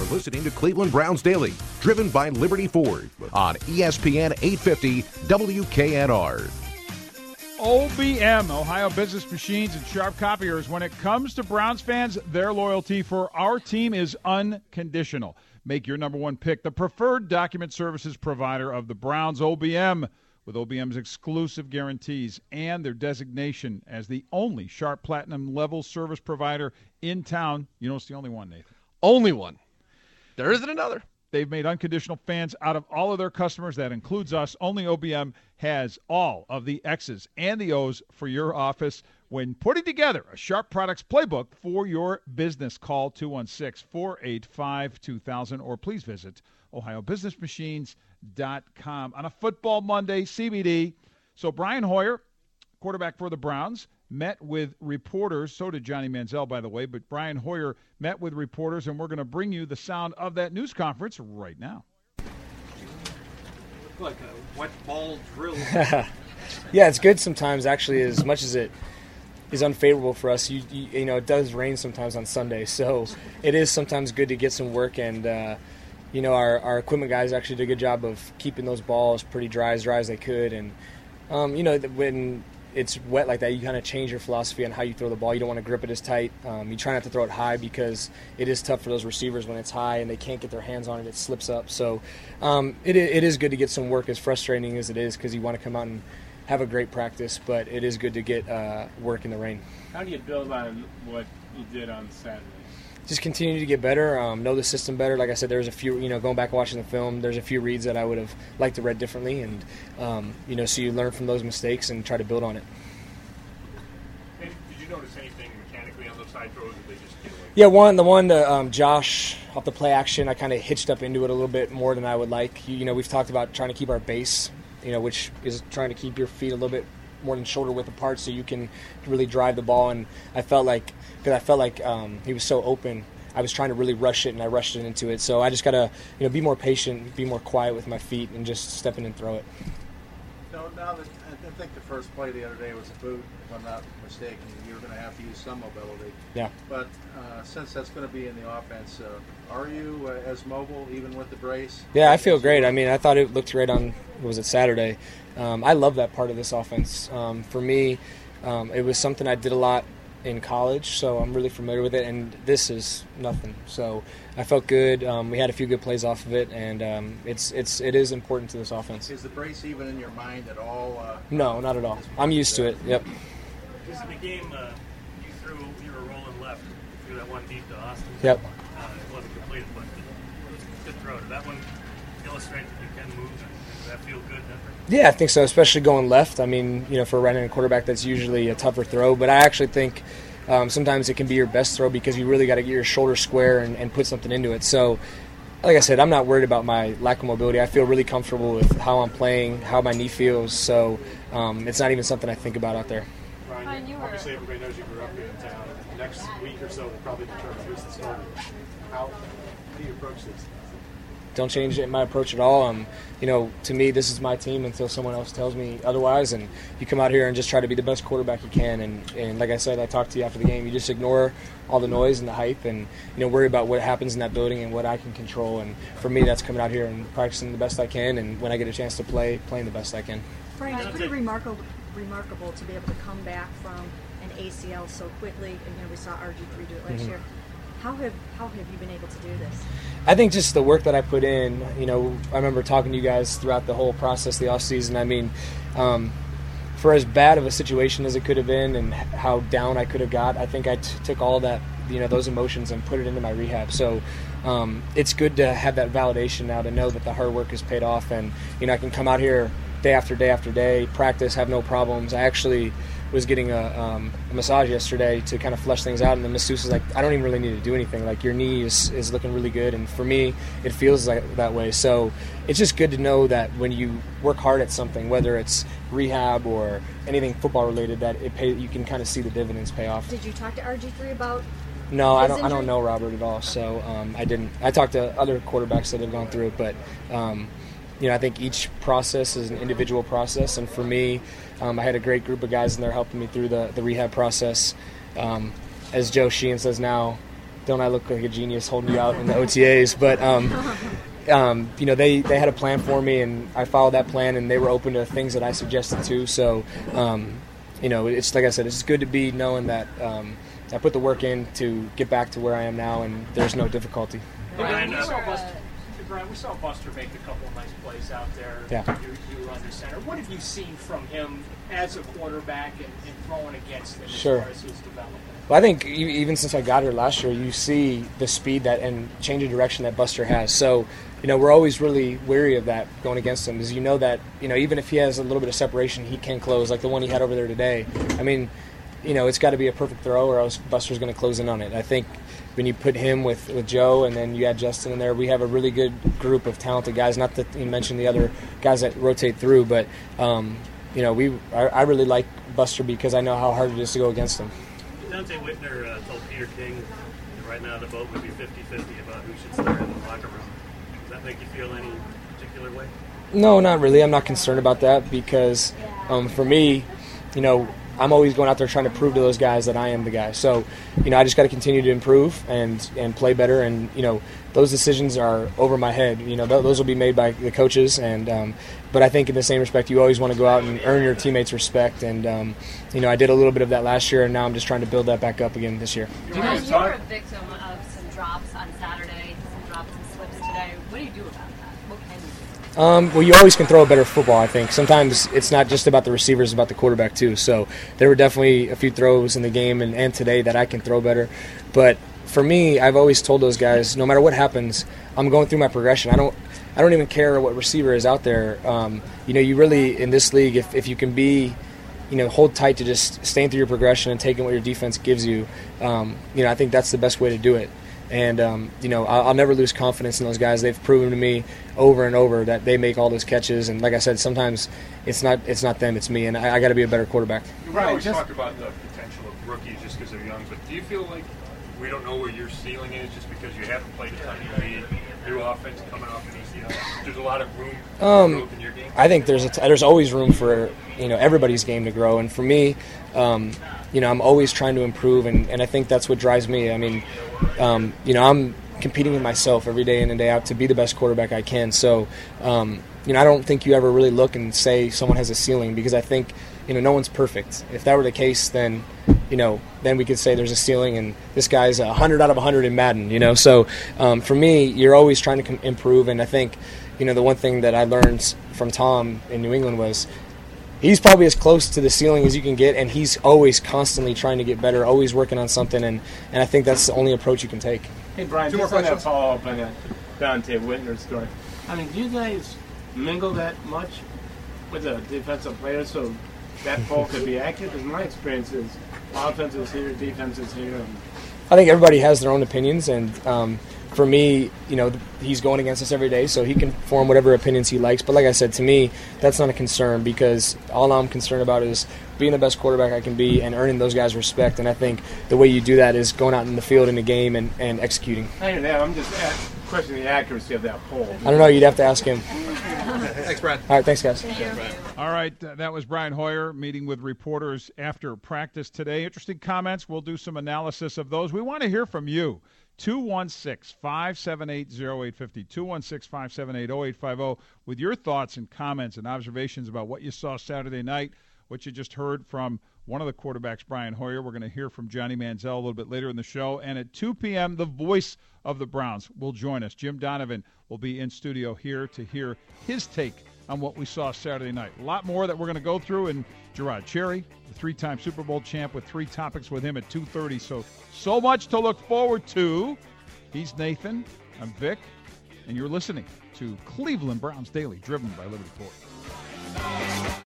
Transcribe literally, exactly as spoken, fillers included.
listening to Cleveland Browns Daily, driven by Liberty Ford on E S P N eight fifty W K N R. O B M, Ohio Business Machines and Sharp Copiers. When it comes to Browns fans, their loyalty for our team is unconditional. Make your number one pick the preferred document services provider of the Browns, O B M, with O B M's exclusive guarantees and their designation as the only Sharp Platinum level service provider in town. You know it's the only one, Nathan. Only one. There isn't another. They've made unconditional fans out of all of their customers. That includes us. Only O B M has all of the X's and the O's for your office. When putting together a Sharp Products playbook for your business, call two one six, four eight five, two thousand or please visit ohio business machines dot com. On a football Monday, C B D. So Brian Hoyer, quarterback for the Browns, met with reporters. So did Johnny Manziel, by the way. But Brian Hoyer met with reporters, and we're going to bring you the sound of that news conference right now. Like a wet ball drill. Yeah, it's good sometimes, actually, as much as it is unfavorable for us. You, you, you know, it does rain sometimes on Sunday, so it is sometimes good to get some work. And, uh, you know, our, our equipment guys actually did a good job of keeping those balls pretty dry, as dry as they could. And, um, you know, when it's wet like that, you kind of change your philosophy on how you throw the ball. You don't want to grip it as tight. Um, you try not to throw it high because it is tough for those receivers when it's high and they can't get their hands on it. It slips up. So um, it, it is good to get some work, as frustrating as it is, because you want to come out and have a great practice, but it is good to get uh, work in the rain. How do you build on what you did on Saturday? Just continue to get better, um, know the system better. Like I said, there's a few, you know, going back and watching the film, there's a few reads that I would have liked to read differently, and, um, you know, so you learn from those mistakes and try to build on it. Did you notice anything mechanically on those side throws, or did they just get away? Yeah, one, the one to um, Josh off the play action, I kind of hitched up into it a little bit more than I would like. You, you know, we've talked about trying to keep our base, you know, which is trying to keep your feet a little bit more than shoulder width apart so you can really drive the ball. And I felt like, because I felt like um, he was so open, I was trying to really rush it, and I rushed it into it. So I just got to, you know, be more patient, be more quiet with my feet, and just step in and throw it. No, now that I think the first play the other day was a boot, if I'm not mistaken. You're going to have to use some mobility. Yeah. But uh, since that's going to be in the offense, uh, are you uh, as mobile even with the brace? Yeah, I feel great. I mean, I thought it looked great on, what was it, Saturday. Um, I love that part of this offense. Um, for me, um, it was something I did a lot in college, so I'm really familiar with it, and this is nothing. So I felt good. Um, we had a few good plays off of it, and um, it's it's it is important to this offense. Is the brace even in your mind at all? Uh, no, not at all. I'm used to it. Yep. Just in the game, uh, you threw, you were rolling left, you threw that one deep to Austin. Yep. Uh, it wasn't completed, but it was a good throw. Did that one illustrate that you can move, and does that feel good? Yeah, I think so, especially going left. I mean, you know, for a right-handed quarterback, that's usually a tougher throw. But I actually think um, sometimes it can be your best throw because you really got to get your shoulder square and, and put something into it. So, like I said, I'm not worried about my lack of mobility. I feel really comfortable with how I'm playing, how my knee feels. So um, it's not even something I think about out there. Ryan, you, obviously everybody knows you grew up here in town. The next week or so will probably determine who's the starter. How, how do you approach this? Don't change my approach at all. Um, you know, to me, this is my team until someone else tells me otherwise. And you come out here and just try to be the best quarterback you can. And, and like I said, I talked to you after the game. You just ignore all the noise and the hype, and you know, worry about what happens in that building and what I can control. And for me, that's coming out here and practicing the best I can. And when I get a chance to play, playing the best I can. Brian, it's pretty remarkable, remarkable to be able to come back from an A C L so quickly. And you know, we saw R G three do it last mm-hmm. year. How have how have you been able to do this? I think just the work that I put in. You know, I remember talking to you guys throughout the whole process, the off season. I mean, um, for as bad of a situation as it could have been, and how down I could have got, I think I t- took all that, you know, those emotions and put it into my rehab. So um, it's good to have that validation now to know that the hard work has paid off, and you know, I can come out here day after day after day, practice, have no problems. I actually was getting a, um, a massage yesterday to kind of flush things out, and the masseuse was like, I don't even really need to do anything. Like, your knee is, is looking really good, and for me, it feels like that way. So it's just good to know that when you work hard at something, whether it's rehab or anything football-related, that it pay, you can kind of see the dividends pay off. Did you talk to R G three about No, I don't. injury? I don't know Robert at all, so um, I didn't. I talked to other quarterbacks that have gone through it, but um, you know, I think each process is an individual process, and for me, um, I had a great group of guys in there helping me through the, the rehab process. Um, as Joe Sheehan says now, don't I look like a genius holding you out in the O T As? But um, um, you know, they, they had a plan for me, and I followed that plan, and they were open to things that I suggested too. So, um, you know, it's like I said, it's good to be knowing that um, I put the work in to get back to where I am now, and there's no difficulty. Brian, we saw Buster, Brian, we saw Buster make a couple of nice plays out there. Yeah. You, you were under center. What have you seen from him as a quarterback and, and throwing against him Sure. as far as his development? Well, I think you, even since I got here last year, you see the speed that and change of direction that Buster has. So, you know, we're always really wary of that going against him, because you know that, you know, even if he has a little bit of separation, he can close, like the one he had over there today. I mean, you know, it's got to be a perfect throw, or else Buster's going to close in on it. I think when you put him with, with Joe, and then you add Justin in there, we have a really good group of talented guys. Not that you mentioned the other guys that rotate through, but um, you know, we I, I really like Buster because I know how hard it is to go against him. Dante Whitner uh, told Peter King that right now the vote would be fifty-fifty about who should start in the locker room. Does that make you feel any particular way? No, not really. I'm not concerned about that because um, for me, you know, I'm always going out there trying to prove to those guys that I am the guy. So, you know, I just got to continue to improve and, and play better. And, you know, those decisions are over my head. You know, th- those will be made by the coaches. And um, but I think in the same respect, you always want to go out and earn your teammates' respect. And, um, you know, I did a little bit of that last year, and now I'm just trying to build that back up again this year. You guys you were a victim of some drops on Saturday, some drops and slips today. What do you do about that? What can you do? Um, well, you always can throw a better football, I think. Sometimes it's not just about the receivers, it's about the quarterback too. So there were definitely a few throws in the game and, and today that I can throw better. But for me, I've always told those guys, no matter what happens, I'm going through my progression. I don't I don't even care what receiver is out there. Um, you know, you really, in this league, if, if you can be, you know, hold tight to just staying through your progression and taking what your defense gives you, um, you know, I think that's the best way to do it. And, um, you know, I'll, I'll never lose confidence in those guys. They've proven to me over and over that they make all those catches. And like I said, sometimes it's not it's not them, it's me. And I, I got to be a better quarterback. We always talk about the potential of rookies just because they're young. But do you feel like we don't know where your ceiling is just because you haven't played a ton of league, new offense coming off an A C L? There's a lot of room for um, growth in your game? I think there's a t- there's always room for, you know, everybody's game to grow. And for me, um, you know, I'm always trying to improve. And, and I think that's what drives me. I mean, um, you know, I'm competing with myself every day in and day out to be the best quarterback I can. So, um, you know, I don't think you ever really look and say someone has a ceiling, because I think, you know, no one's perfect. If that were the case, then, you know, then we could say there's a ceiling and this guy's one hundred out of one hundred in Madden, you know. So um, for me, you're always trying to com- improve. And I think, you know, the one thing that I learned from Tom in New England was he's probably as close to the ceiling as you can get, and he's always constantly trying to get better, always working on something, and, and I think that's the only approach you can take. Hey, Brian, Two just more on that questions. follow-up on that Dante Whitner story. I mean, do you guys mingle that much with the defensive players so that ball could be accurate? Because my experience is offense is here, defense is here. And I think everybody has their own opinions, and um, for me, you know, he's going against us every day, so he can form whatever opinions he likes. But like I said, to me, that's not a concern, because all I'm concerned about is being the best quarterback I can be and earning those guys' respect. And I think the way you do that is going out in the field in the game and, and executing. I hear that. I'm just at, questioning the accuracy of that poll. I don't know. You'd have to ask him. Thanks, Brad. All right, thanks, guys. Thank you. All right, uh, that was Brian Hoyer meeting with reporters after practice today. Interesting comments. We'll do some analysis of those. We want to hear from you. two one six, five seven eight, zero eight five zero, two one six, five seven eight, zero eight five zero, with your thoughts and comments and observations about what you saw Saturday night, what you just heard from one of the quarterbacks, Brian Hoyer. We're going to hear from Johnny Manziel a little bit later in the show. And at two p.m., the voice of the Browns will join us. Jim Donovan will be in studio here to hear his take on what we saw Saturday night. A lot more that we're going to go through, and Gerard Cherry, the three-time Super Bowl champ, with three topics with him at two thirty. So, so much to look forward to. He's Nathan. I'm Vic. And you're listening to Cleveland Browns Daily, driven by Liberty Ford.